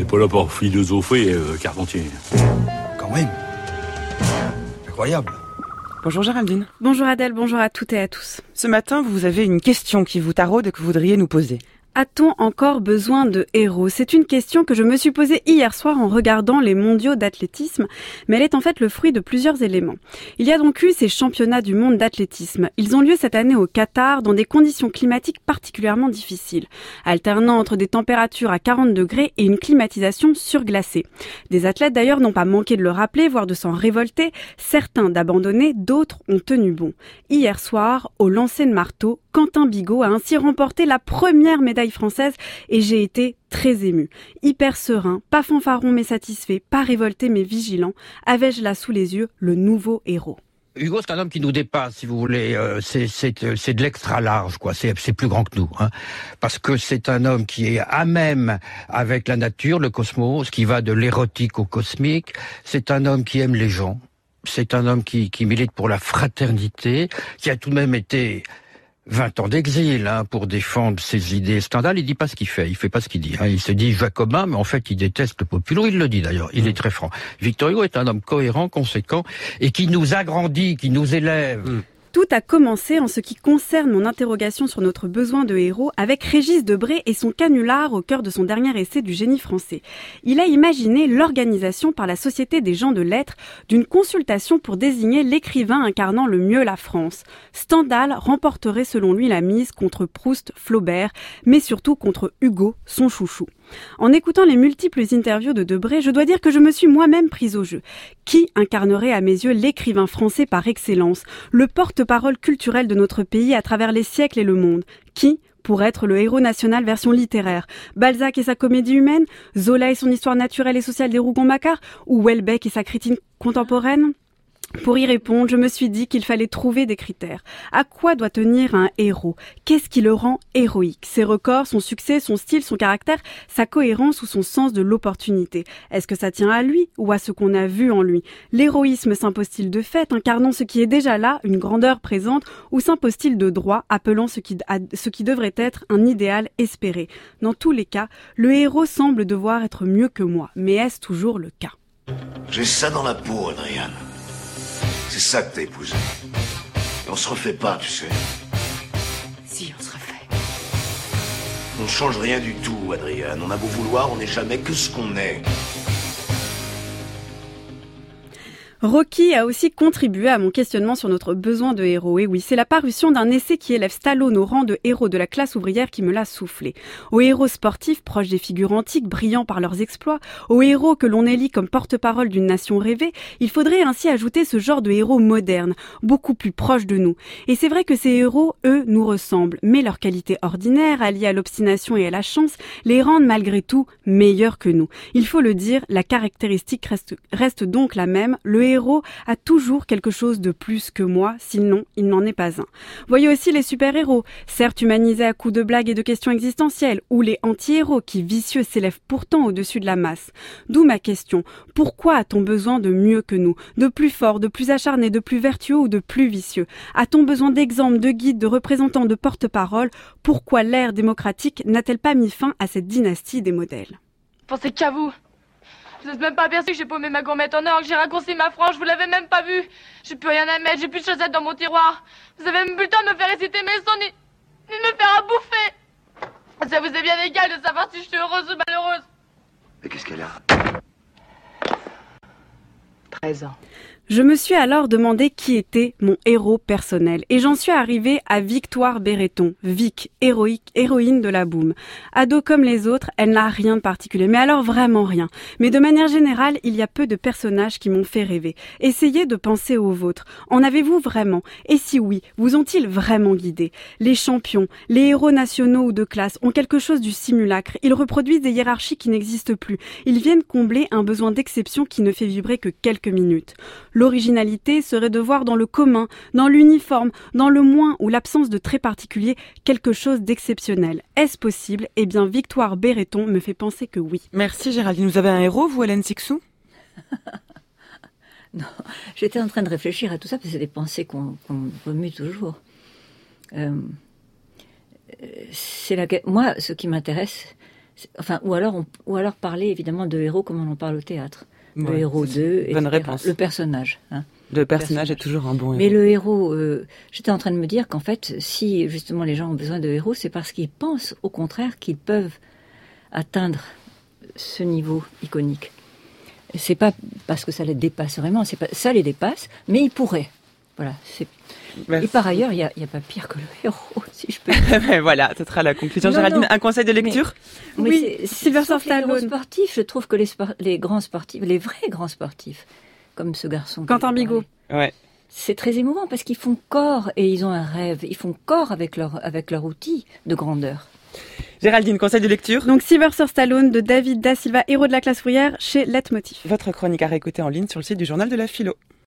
pas là pour philosopher, Carpentier. Quand même. Incroyable. Bonjour Géraldine. Bonjour Adèle, bonjour à toutes et à tous. Ce matin, vous avez une question qui vous taraude et que vous voudriez nous poser. A-t-on encore besoin de héros ? C'est une question que je me suis posée hier soir en regardant les mondiaux d'athlétisme, mais elle est en fait le fruit de plusieurs éléments. Il y a donc eu ces championnats du monde d'athlétisme. Ils ont lieu cette année au Qatar dans des conditions climatiques particulièrement difficiles, alternant entre des températures à 40 degrés et une climatisation surglacée. Des athlètes d'ailleurs n'ont pas manqué de le rappeler, voire de s'en révolter, certains d'abandonner, d'autres ont tenu bon. Hier soir, au lancer de marteau, Quentin Bigot a ainsi remporté la première médaille française et j'ai été très émue. Hyper serein, pas fanfaron mais satisfait, pas révolté mais vigilant, avais-je là sous les yeux le nouveau héros. Hugo, c'est un homme qui nous dépasse, si vous voulez. C'est de l'extra large, quoi. C'est plus grand que nous, hein. Parce que c'est un homme qui est à même avec la nature, le cosmos, qui va de l'érotique au cosmique. C'est un homme qui aime les gens. C'est un homme qui milite pour la fraternité, qui a tout de même été 20 ans d'exil, hein, pour défendre ses idées. Stendhal, il dit pas ce qu'il fait pas ce qu'il dit, hein. Il se dit jacobin, mais en fait, il déteste le populaire. Il le dit d'ailleurs, il est très franc. Victor Hugo est un homme cohérent, conséquent, et qui nous agrandit, qui nous élève. Tout a commencé en ce qui concerne mon interrogation sur notre besoin de héros avec Régis Debray et son canular au cœur de son dernier essai du génie français. Il a imaginé l'organisation par la Société des gens de lettres d'une consultation pour désigner l'écrivain incarnant le mieux la France. Stendhal remporterait selon lui la mise contre Proust, Flaubert, mais surtout contre Hugo, son chouchou. En écoutant les multiples interviews de Debray, je dois dire que je me suis moi-même prise au jeu. Qui incarnerait à mes yeux l'écrivain français par excellence, le porte-parole culturel de notre pays à travers les siècles et le monde ? Qui pour être le héros national version littéraire? Balzac et sa comédie humaine, Zola et son histoire naturelle et sociale des Rougon-Macquart, ou Houellebecq et sa critique contemporaine ? Pour y répondre, je me suis dit qu'il fallait trouver des critères. À quoi doit tenir un héros ? Qu'est-ce qui le rend héroïque ? Ses records, son succès, son style, son caractère, sa cohérence ou son sens de l'opportunité ? Est-ce que ça tient à lui ou à ce qu'on a vu en lui ? L'héroïsme s'impose-t-il de fait, incarnant ce qui est déjà là, une grandeur présente, ou s'impose-t-il de droit, appelant ce qui devrait être un idéal espéré ? Dans tous les cas, le héros semble devoir être mieux que moi. Mais est-ce toujours le cas ? J'ai ça dans la peau, Adriane. C'est ça que t'as épousé. On se refait pas, tu sais. Si, on se refait. On ne change rien du tout, Adriane. On a beau vouloir, on n'est jamais que ce qu'on est. Rocky a aussi contribué à mon questionnement sur notre besoin de héros. Et oui, c'est la parution d'un essai qui élève Stallone au rang de héros de la classe ouvrière qui me l'a soufflé. Aux héros sportifs, proches des figures antiques, brillants par leurs exploits, aux héros que l'on élit comme porte-parole d'une nation rêvée, il faudrait ainsi ajouter ce genre de héros modernes, beaucoup plus proches de nous. Et c'est vrai que ces héros, eux, nous ressemblent, mais leurs qualités ordinaires, alliées à l'obstination et à la chance, les rendent malgré tout meilleurs que nous. Il faut le dire, la caractéristique reste donc la même. Le héros a toujours quelque chose de plus que moi, sinon il n'en est pas un. Voyez aussi les super-héros, certes humanisés à coups de blagues et de questions existentielles, ou les anti-héros qui, vicieux, s'élèvent pourtant au-dessus de la masse. D'où ma question, pourquoi a-t-on besoin de mieux que nous, de plus fort, de plus acharné, de plus vertueux ou de plus vicieux ? A-t-on besoin d'exemples, de guides, de représentants, de porte-parole ? Pourquoi l'ère démocratique n'a-t-elle pas mis fin à cette dynastie des modèles ? Pensez qu'à vous. Vous n'êtes même pas aperçu que j'ai paumé ma gourmette en or, que j'ai raccourci ma frange, vous l'avez même pas vu. J'ai plus rien à mettre, j'ai plus de chaussettes dans mon tiroir. Vous avez même plus le temps de me faire réciter mes leçons, ni de me faire à bouffer. Ça vous est bien égal de savoir si je suis heureuse ou malheureuse. Mais qu'est-ce qu'elle a ? 13 ans. Je me suis alors demandé qui était mon héros personnel et j'en suis arrivée à Victoire Béreton, Vic, héroïne de la boum. Ado comme les autres, elle n'a rien de particulier, mais alors vraiment rien. Mais de manière générale, il y a peu de personnages qui m'ont fait rêver. Essayez de penser aux vôtres. En avez-vous vraiment ? Et si oui, vous ont-ils vraiment guidé ? Les champions, les héros nationaux ou de classe ont quelque chose du simulacre. Ils reproduisent des hiérarchies qui n'existent plus. Ils viennent combler un besoin d'exception qui ne fait vibrer que quelques minutes. L'originalité serait de voir dans le commun, dans l'uniforme, dans le moins ou l'absence de traits particuliers, quelque chose d'exceptionnel. Est-ce possible ? Eh bien, Victoire Béreton me fait penser que oui. Merci Géraldine. Vous avez un héros, vous, Hélène Sixou ? Non, j'étais en train de réfléchir à tout ça, parce que c'est des pensées qu'on remue toujours. Moi, ce qui m'intéresse, Ou alors parler évidemment de héros comme on en parle au théâtre. Le héros d'eux, bonne réponse. Le personnage. Le personnage est toujours un bon héros. Mais le héros, j'étais en train de me dire qu'en fait, si justement les gens ont besoin de héros, c'est parce qu'ils pensent au contraire qu'ils peuvent atteindre ce niveau iconique. C'est pas parce que ça les dépasse vraiment, ça les dépasse, mais ils pourraient. Voilà. Et par ailleurs, il y a pas pire que le héros, si je peux dire. Voilà, ce sera la conclusion. Géraldine, un conseil de lecture? Oui, Sylvester Stallone. Les sportifs, je trouve que les grands sportifs, les vrais grands sportifs, comme ce garçon. Quentin Bigot. Ouais. C'est très émouvant parce qu'ils font corps et ils ont un rêve. Ils font corps avec leur outil de grandeur. Géraldine, conseil de lecture? Donc Sylvester Stallone de David Da Silva, héros de la classe ouvrière, chez Leitmotiv. Votre chronique à réécouter en ligne sur le site du Journal de la Philo.